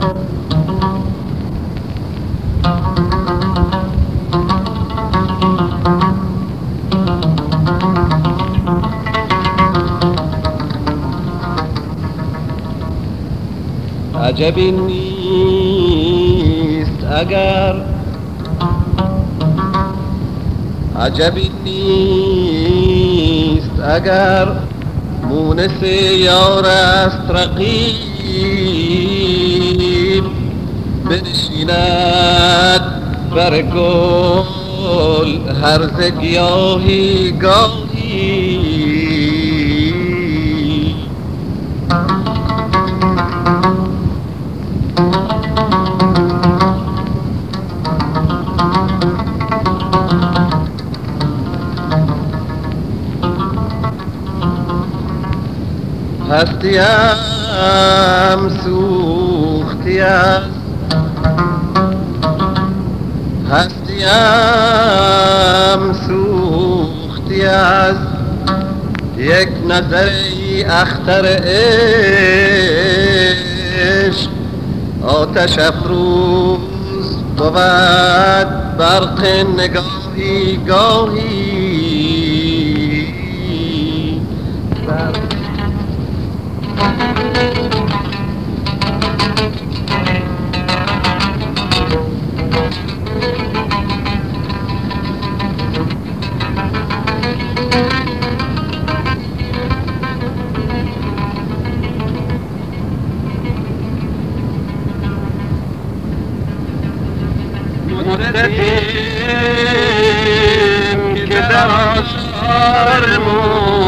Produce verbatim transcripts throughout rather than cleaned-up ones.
عجبی نیست اگر عجبی نیست اگر مونس یار است رقیب بنشیند بر گل هرزه گیاهی گاهی هستیم سوختی است هستیم سوختی است یک نظری اختر عشق آتش افروز بود برق نگاهی گاهی مدتیم که در آثار ما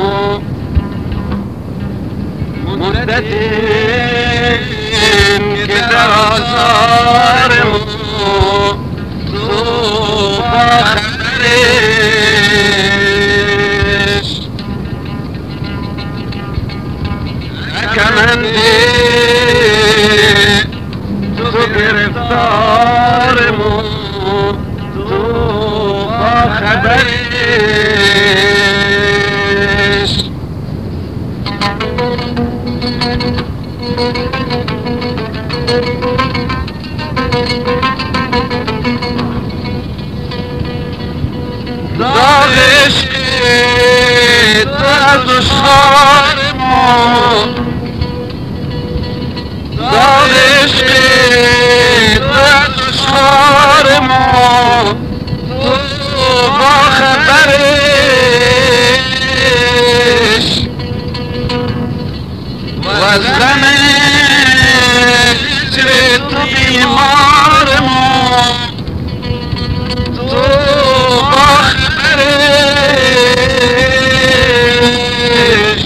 مدتیم که در آثار ما تو با خبرش کمنده تو گرفتار ما تو با خبرش داغش تو از دشخار ما داغش تو از دشخار ما تو با خبرش و از غم هجر تو بیمار ما تو با خبرش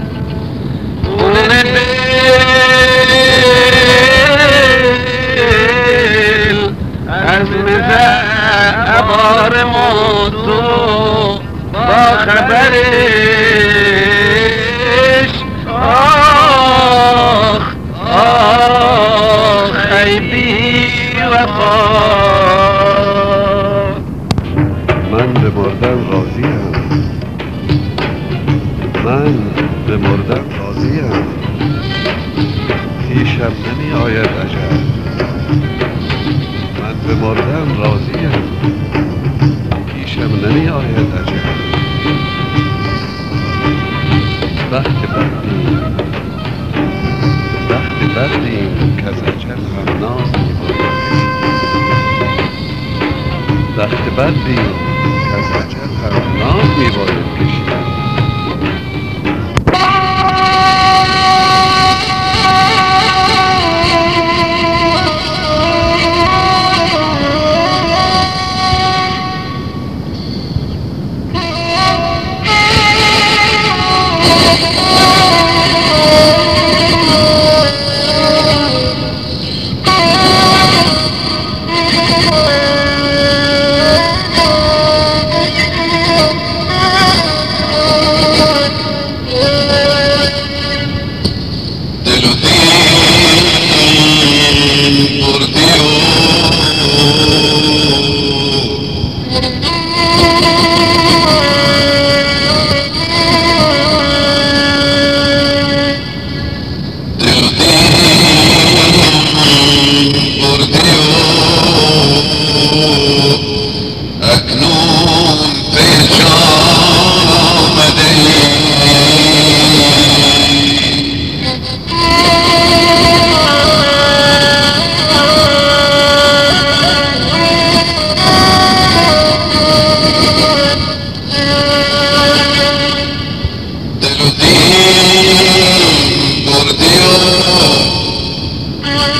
خونه دل از عبار ما تو با خبرش آخ آخ ای بی وفا من به مردن راضیم من به مردن راضیم پیشم نمی آید عجب من به مردن راضیم پیشم نمی آید عجب بخت بردیم بخت بردیم که از اجل هم ناز می باید بخت بردیم که از اجل هم ناز می باید کشید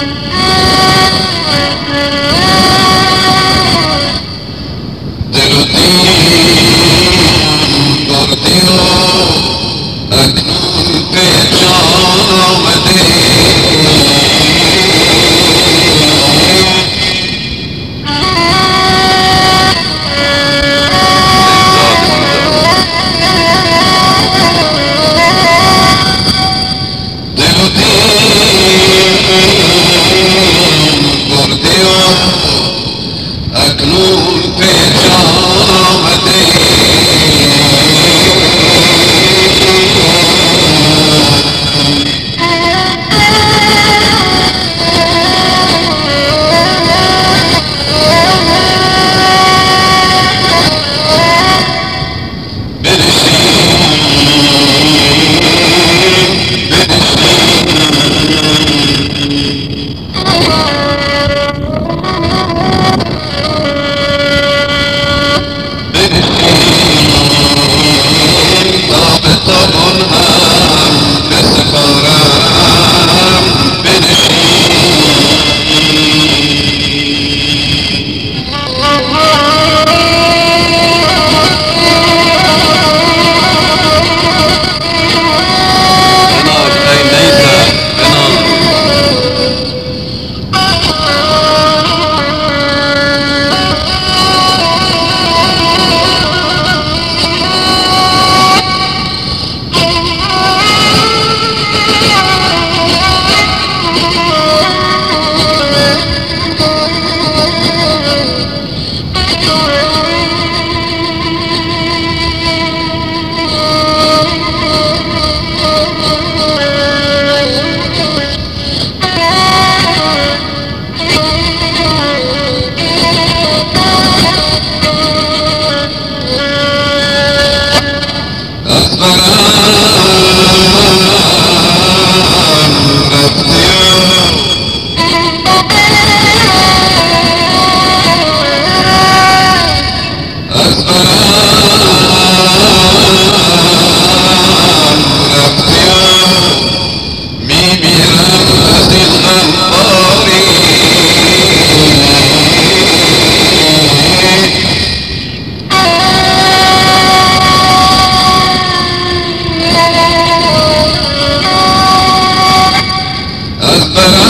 أسبل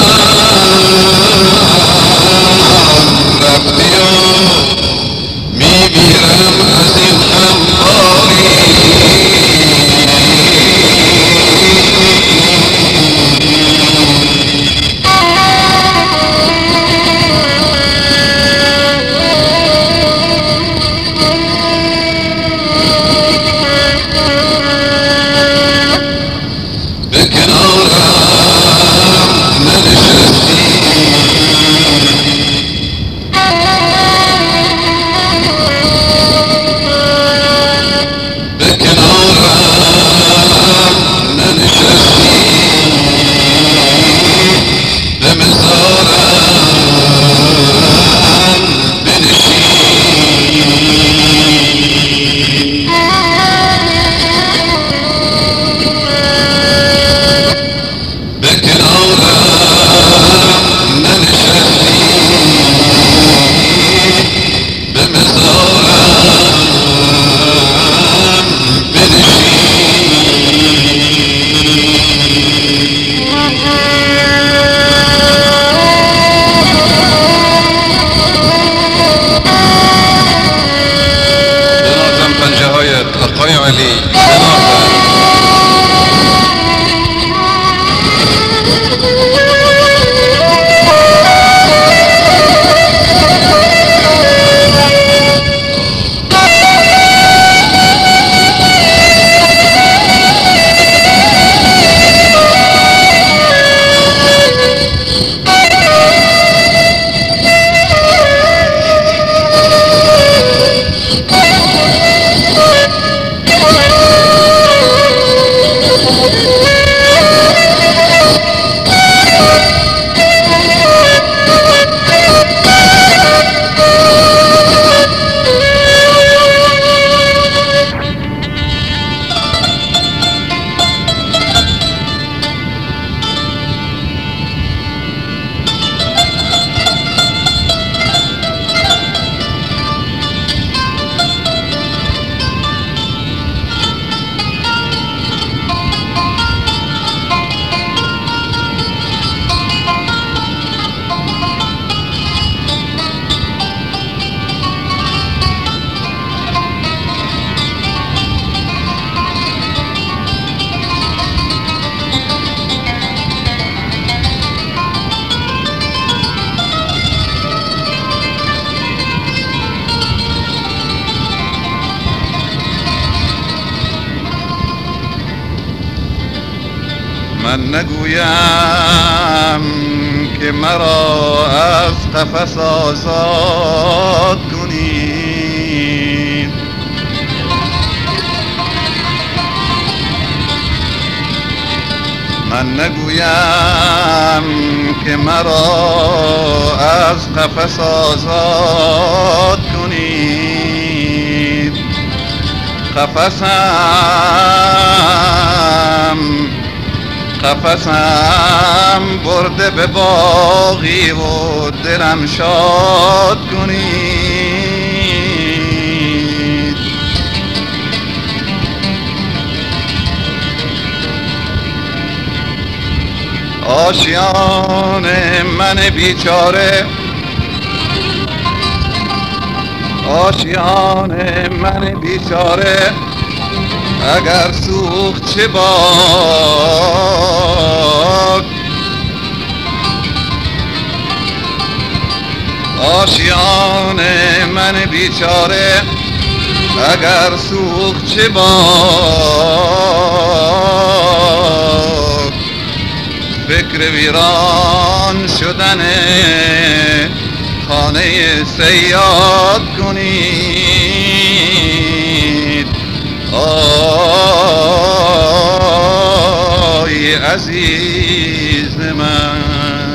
من نگویم که مرا از قفس آزاد کنید. من نگویم که مرا از قفس آزاد کنید. قفسم قفسم برده به باغی و دلم شاد کنید. آشیان من بیچاره، آشیان من بیچاره، اگر سوخت چه باد. آشیان من بیچاره، اگر سوخت چه باد. فکر ویران شدن خانه صیاد کنید. آی عزیز من،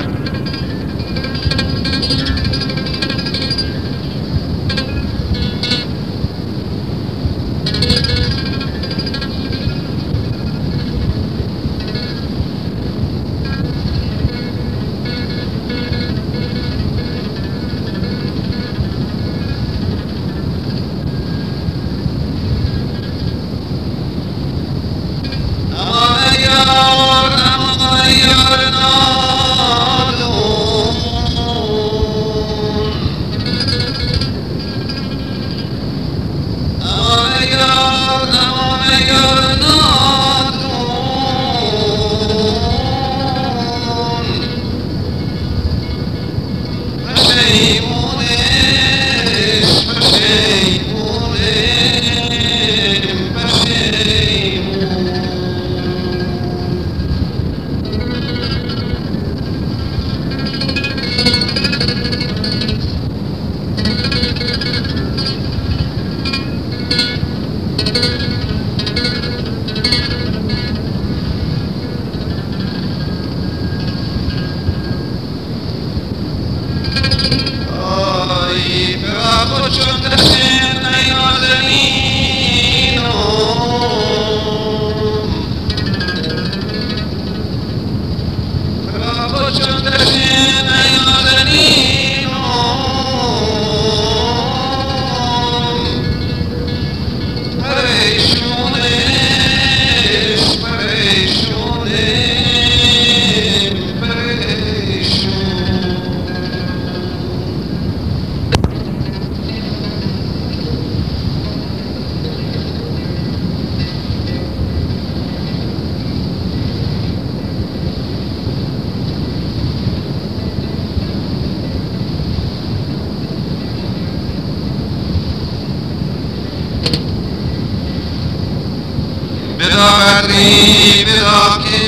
بداوری بدا که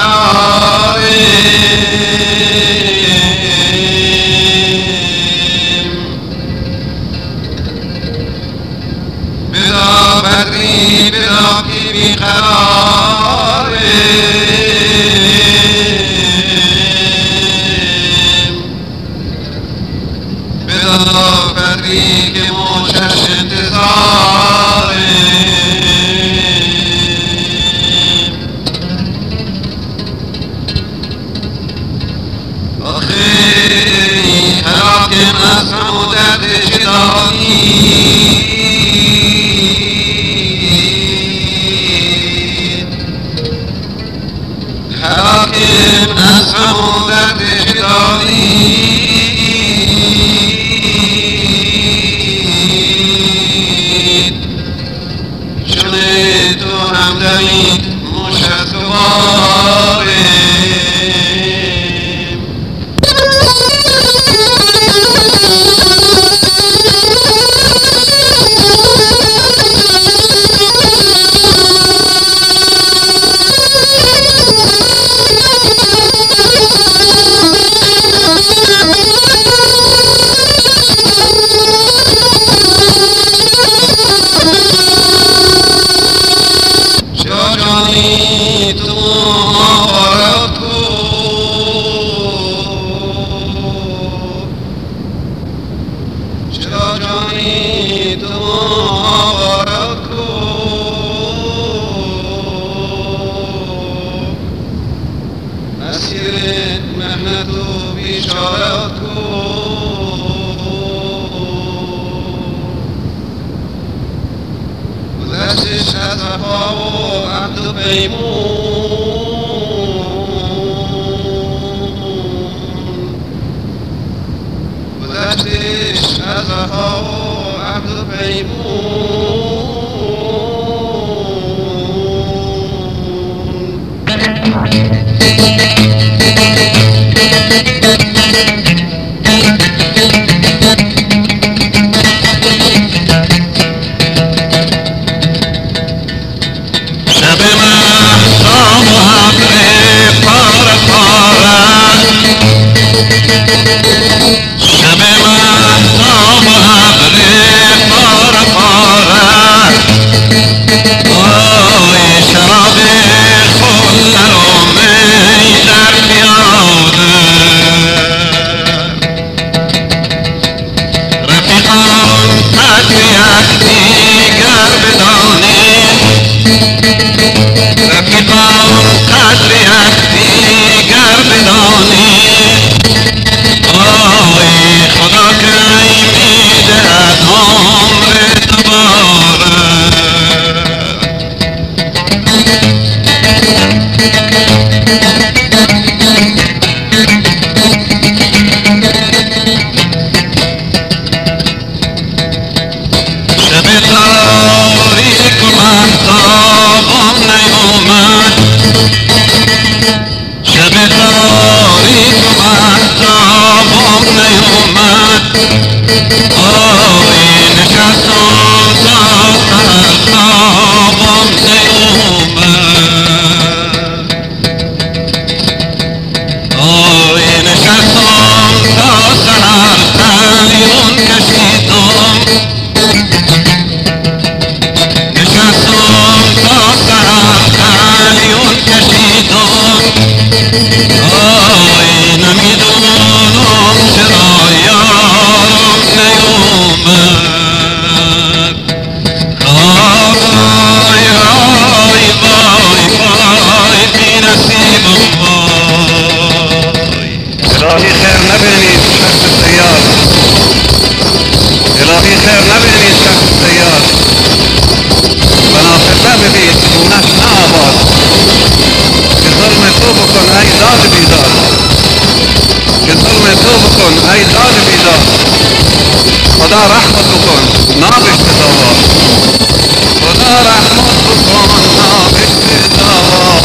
بیقراریم، بداوری بدا که بیقراریم، بداوری که موشش انتظاریم. حاکم از همو درد شدانید، حاکم از همو درد شدانید. گذشتش از وفا و عهد و پیمون گذشتش از وفا و عهد و پیمون شب مهتاب و ابر پاره پاره شب مهتاب و ابر پاره پاره آی شراب خلل و می در پیاده رفیقان قدر یک دیگر بدانید رفیقان قدر یک دیگر بدانید آی خدا کی میدهد عمر دوباره شب تاریک و مهتابم نیامد شب تاریک و مهتابم نیامد آی نشستم تا سحر خوابم نیامد آی نشستم تا سحر قلیون کشیدم نشستم تا سحر قلیون کشیدم آی نمیدونم چرا یارم نیومد آی آی وای وای بی نصیبم وای الهی خیر نبینید شخص سیار الهی خیر نبینید شخص سیار بنافر نبینید خونش نه آباد که ظلم تو بکن ای داد بیدار که ظلم تو بکن ای داد بیدار خدا رحمت بکن نابشت داوا خدا رحمت بکن نابشت داوا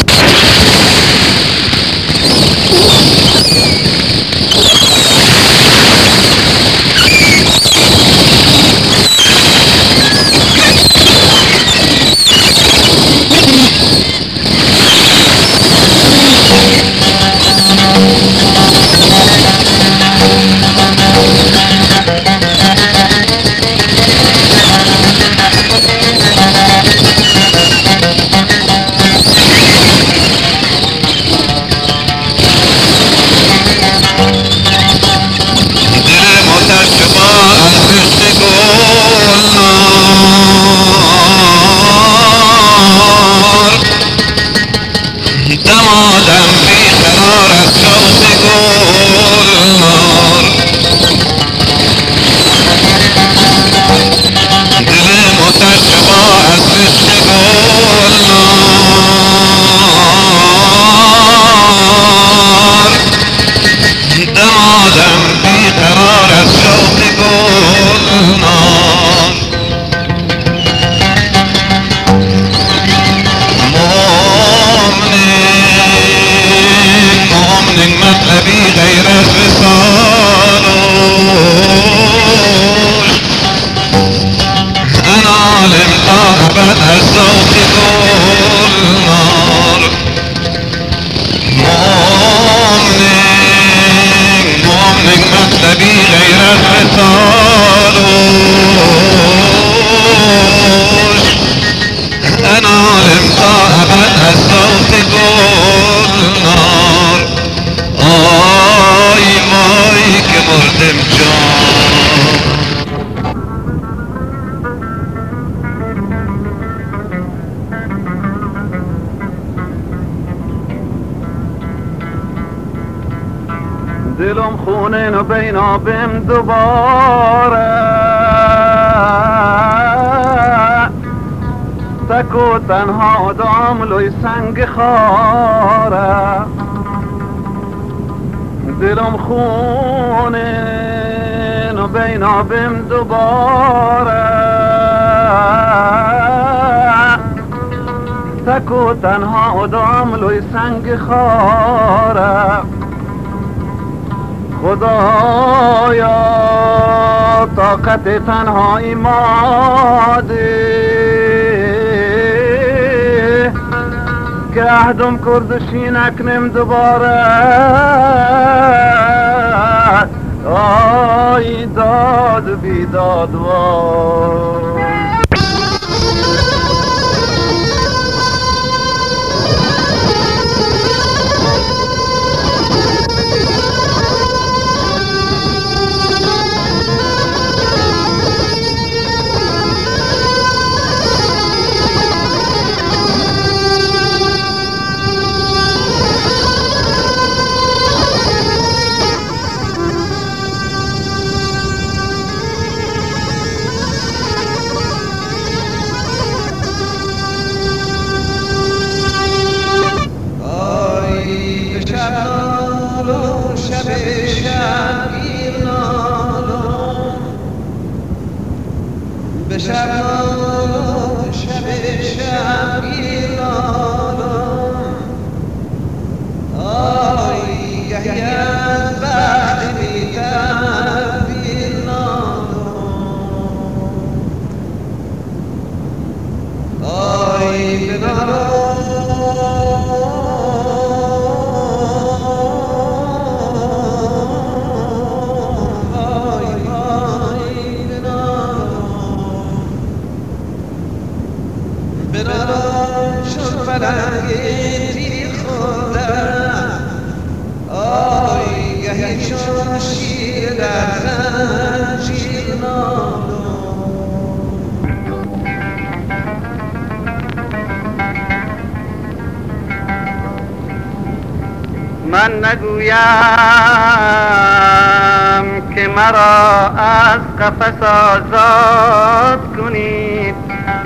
دمادم بی قرار از شوق گلنار دل متشبا از عشق گلنار دمادم بی قرار از شوق گلنار مطلبی غیر از وصالوش انا عالم تا ابد از ذوق گلنار مؤمن مؤمن مطلبی غیر خونین و بین آبم دوباره تک و تنها دام لوی سنگ خاره دلم خونین و بین آبم دوباره تک و تنها دام لوی سنگ خاره خدایا طاقت تنهایی ماده که عهدم کردشی نکنم دوباره آی داد بیداد وای من نگویم که مرا از قفس آزاد کنید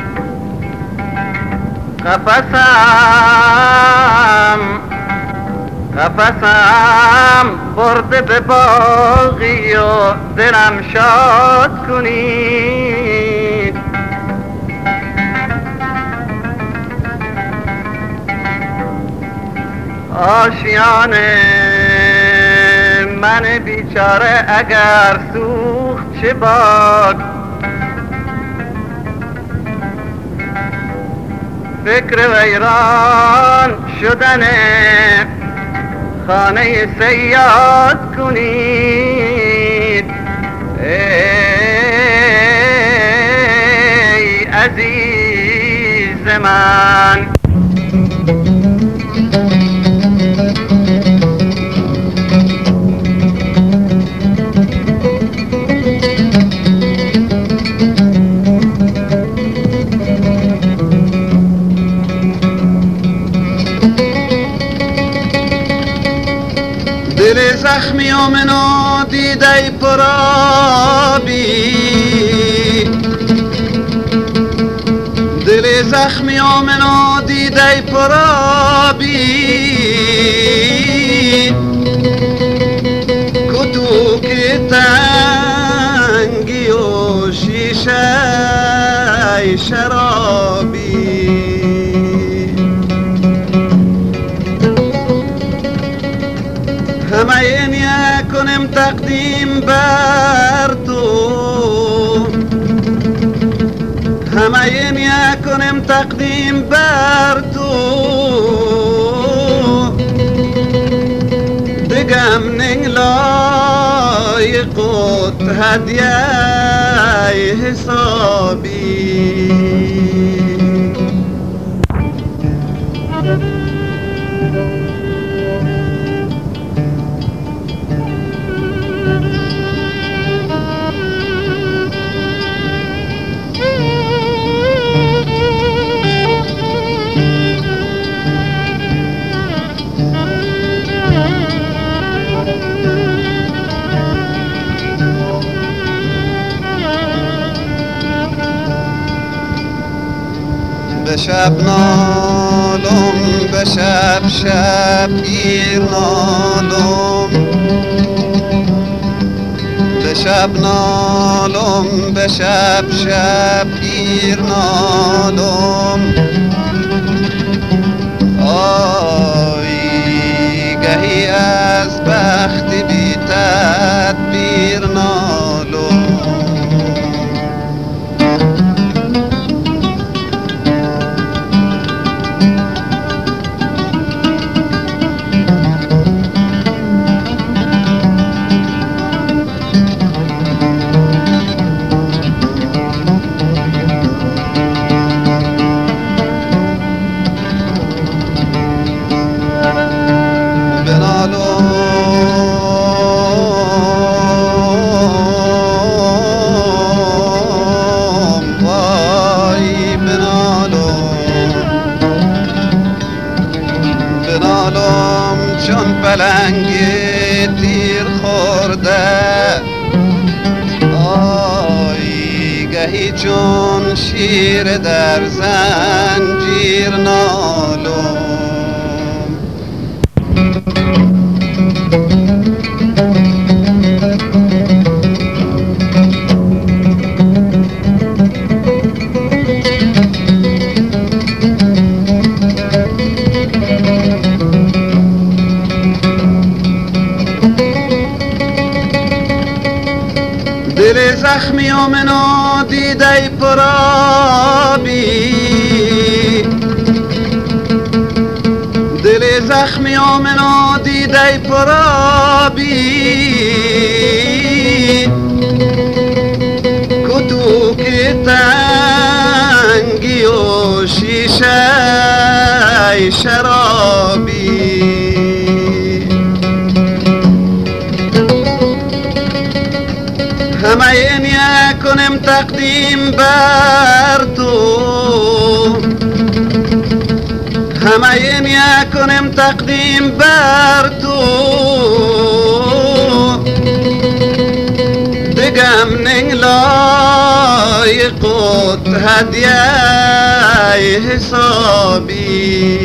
قفسم قفسم برده به باغی و دلم شاد کنید آشیان من بیچاره اگر سوخت چه باد فکر ویران شدن خانه سیاد کنید ای عزیز من دل زخمی و منو دیده پرابی دل زخمی و منو دیده پرابی کتو که تنگی و شیشه شرابی همه این کنم تقدیم بر تو همه این کنم تقدیم بر تو دگم ننگ لایقت هدیه حسابی به شب نالم به شب شب گیر نالم به شب نالم به شب شب گیر نالم آی گهی از بخت بی تدبیر نالم پلنگ تیر خورده آی گهی چون شیر در زنجیر نالم دل زخمی و منو دیده پرابی دل زخمی و منو دیده پرابی کتو که تنگی و شیشه شرابی همه این کنم تقدیم بر تو همه این کنم تقدیم بر تو دگم ننگ لایقت هدیه حسابی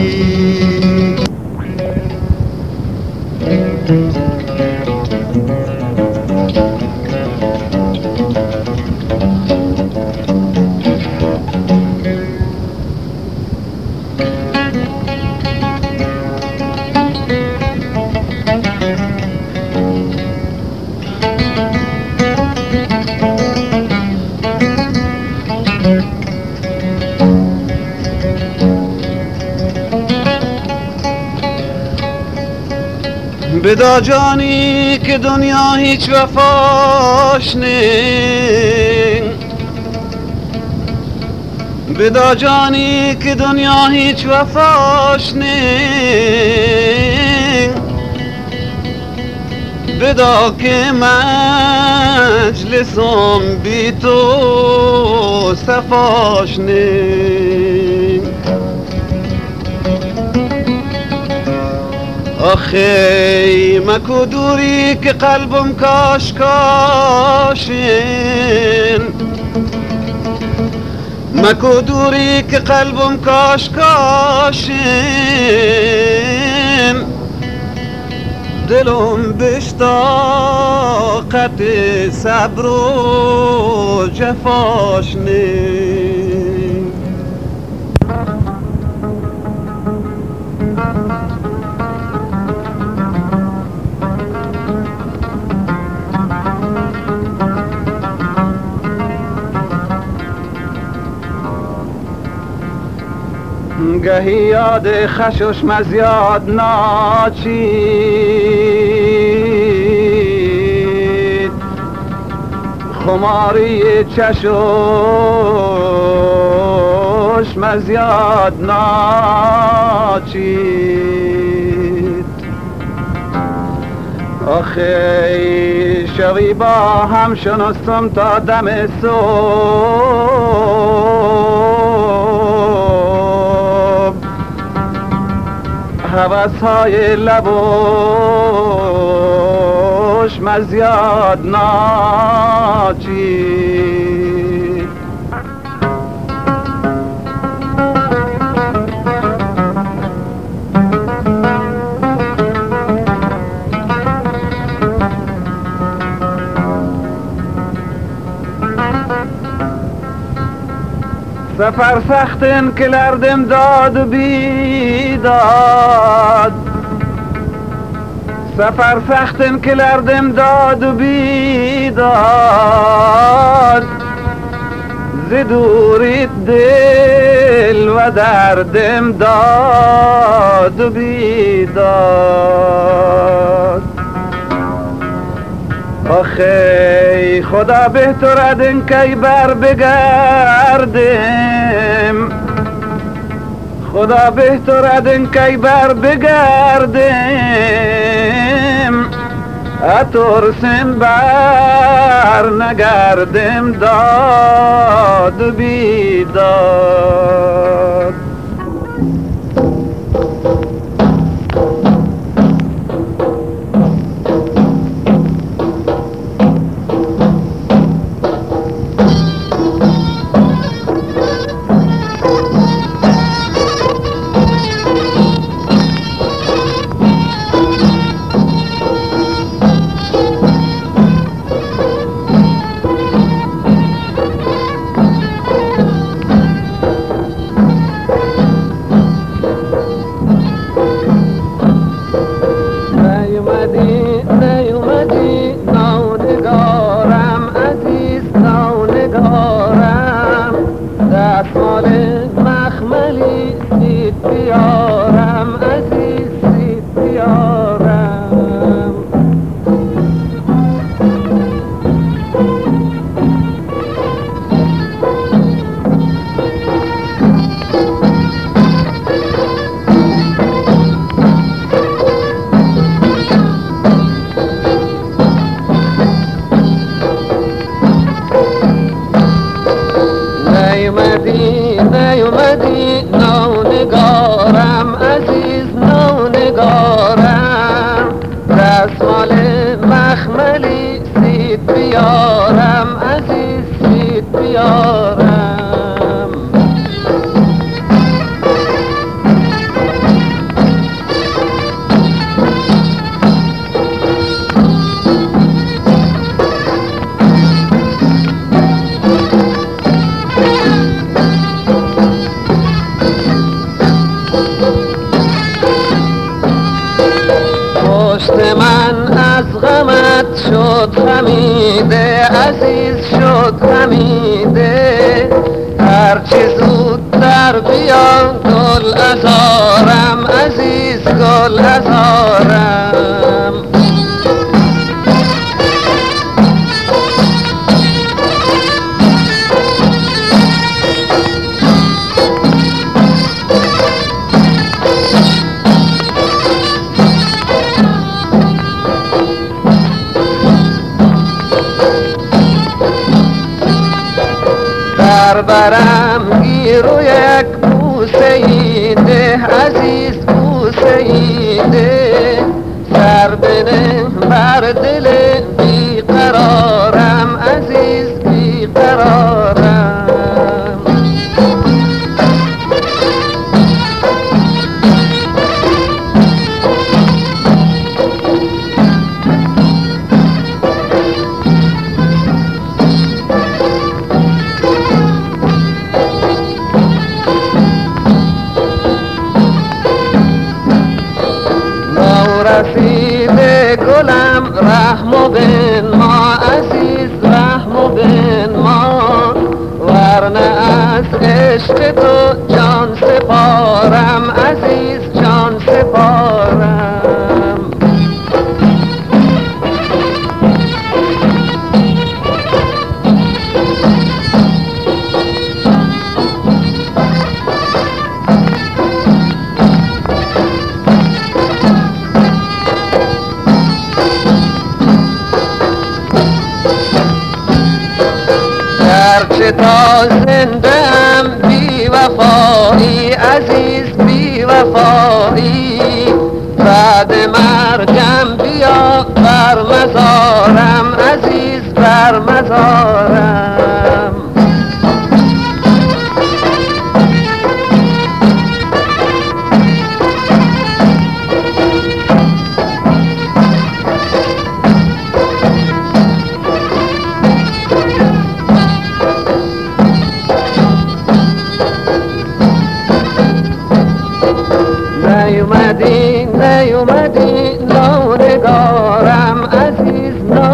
بدا جانی که دنیا هیچ وفاش نی بدا جانی که دنیا هیچ وفاش نی بدا که مجلسم بی تو صفاش نی آخی مکو دوری که قلبم کاش کاشین مکو دوری که قلبم کاش کاشین دلم بشتاقت صبر و جفاش نی گهی یاد خشوش مزیاد ناچید خماری چشوش مزیاد ناچید آخی شوی با هم شنستم تا دم صبح هوس‌های لبوش مزیاد ناچید سفر سختن کلردم داد و بیداد سفر سختن کلردم داد و بیداد ز دوریت دل و دردم داد و بیداد آخی خدا بهترد این کی بر بگردم خدا بهترد این کی بر بگردم اترسم بر نگردم داد و بیداد شد خمیده عزیز شد خمیده هرچی زودتر بیا گل ازارم عزیز گل ازارم برم گیر و یک بوسه ای ده عزیز بوسه ای ده سر بنه بر دل بیقرارم عزیز بیقرارم رفیق گلم رحم و بن ما عزیز رحم و بن ما ورنه از عشق تو جان سپارم عزیز جان سپارم گرچه تا زنده‌ام بی وفایی عزیز بی وفایی بعد مرگم بیا بر مزارم عزیز بر مزارم نیومدی نونگارم عزیز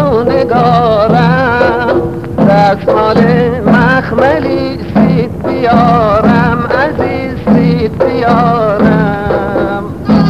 نونگارم دستمال مخملی سید بیارم عزیز سید بیارم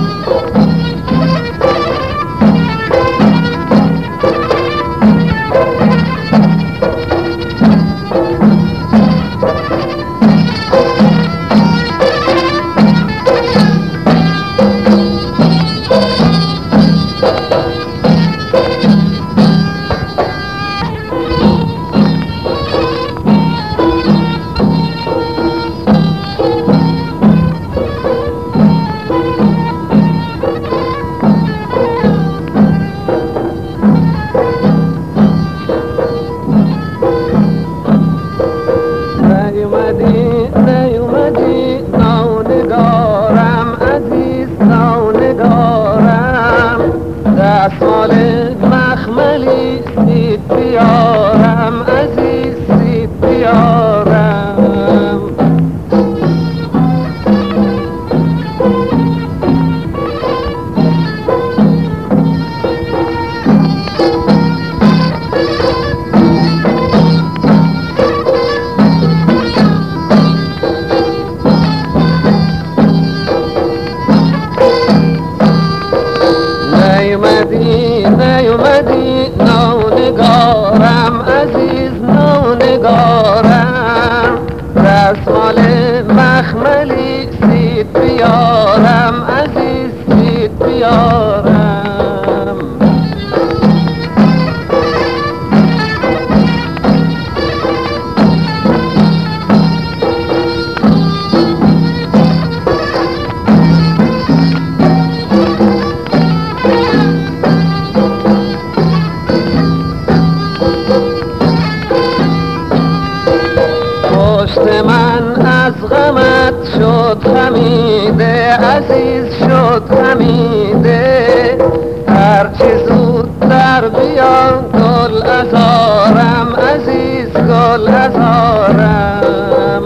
دستمال مخملی سید بیارم عزیز سید بیارم نیومدی نیومدی نونگارم عزیز نونگارم دستمال مخملی سید بیارم عزیز سید بیارم پشت من از غمت شد خمیده عزیز شد خمیده هرچی زودتر بیا گل ازارم عزیز گل ازارم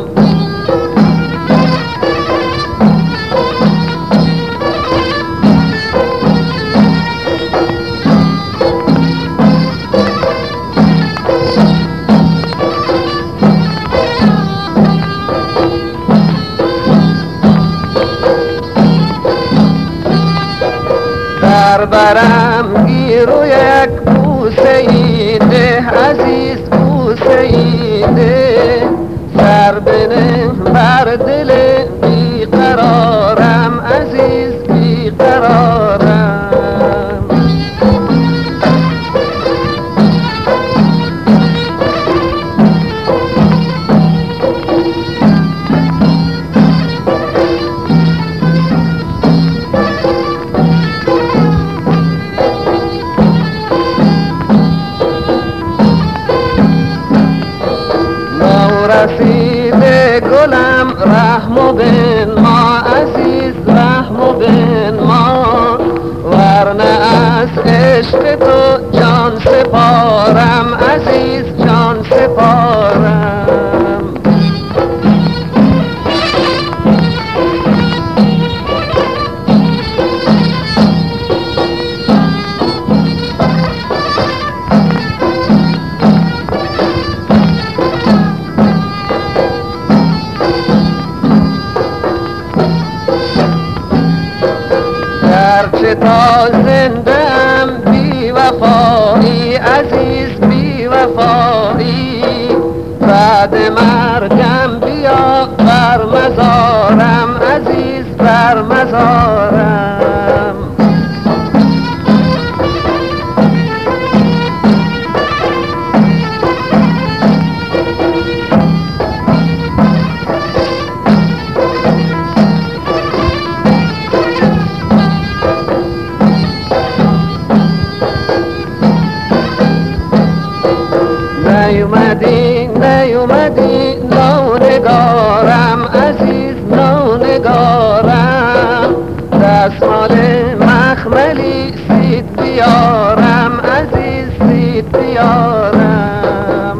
برم گیر و یک بوسه ای ده عزیز بوسه ای ده سر بنه بر دل بیقرارم عزیز بیقرارم رسیده گلم رحم و بن ما عزیز رحم و بن ما ورنه از عشق تو جان سپارم عزیز جان سپارم گرچه تا زنده‌ام بی وفایی عزیز بی وفایی بعد مرگم بیا بر مزارم عزیز بر مزارم نیومدی نیومدی نونگارم عزیز نونگارم دستمال مخملی سید بیارم عزیز سید بیارم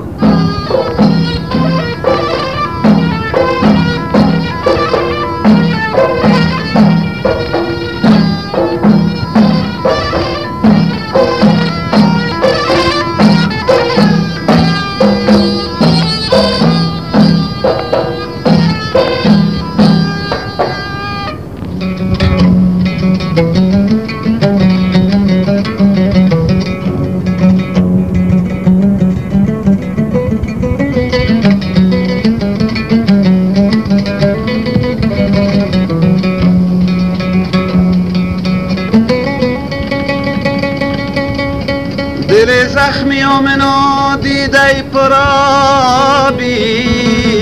منو دیده پرابی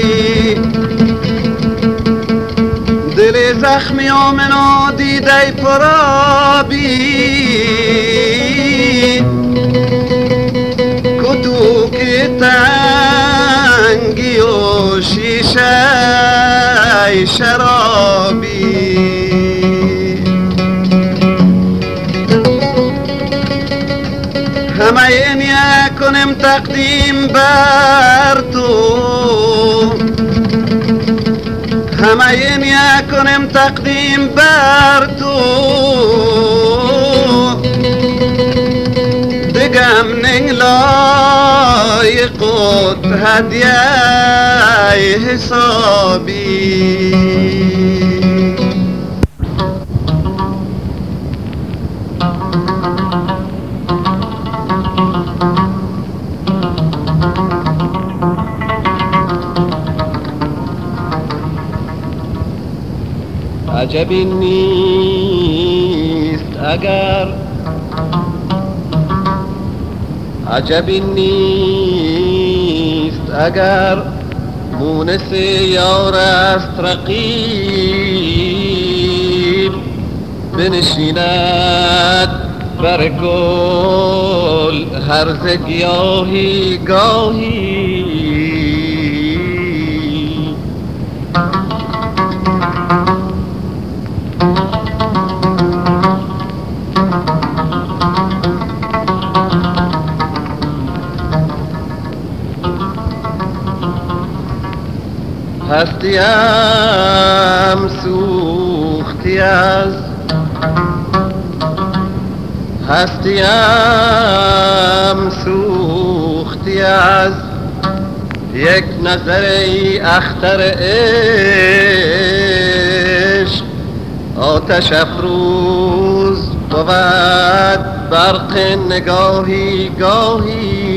دل زخمی منو دیده پرابی کتو که تنگی و شیشه شرابی همه این یکنم تقدیم بر تو همه این یکنم تقدیم بر تو دگم ننگ لایقت هدیه حسابی عجبی نیست اگر عجبی نیست اگر مونس یار است رقیب بنشیند بر گل هرزه گیاهی گاهی هستیم سوختی از هستیم سوختی از یک نظری اختر عشق آتش افروز بود برق نگاهی گاهی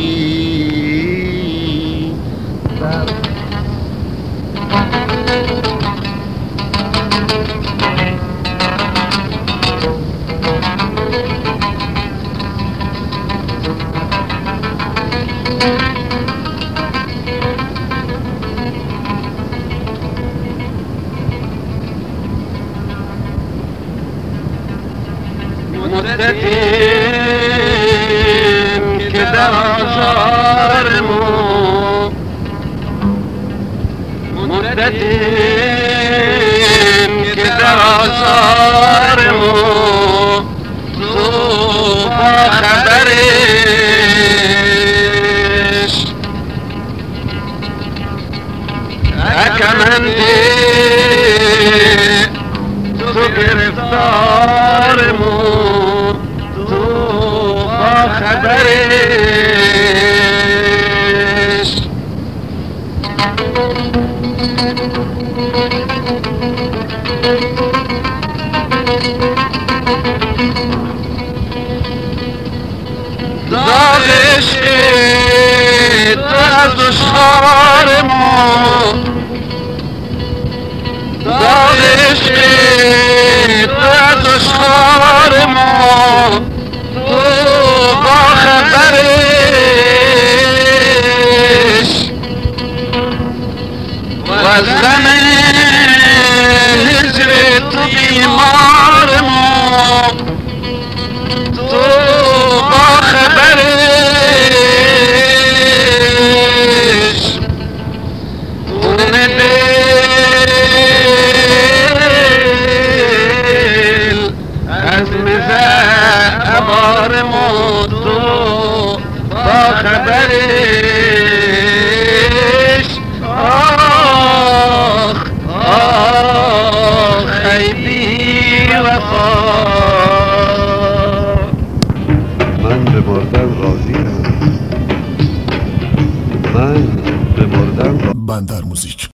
مدتیم که در آزارمون مدتیم که در آزارمون تو با خبرش اکمنده تو گرفتارمون تو با خبرش داغ عشق تو از دشخارمون داغ عشق تو از دشخارمون تو با خبرش و از غم هجر تو بیمارمون تو با خبرش خون دل از مزه عبارمون تو با خبرش آخ آخ ای بی وفا من به مردن راضیم من به مردن بندر موزیک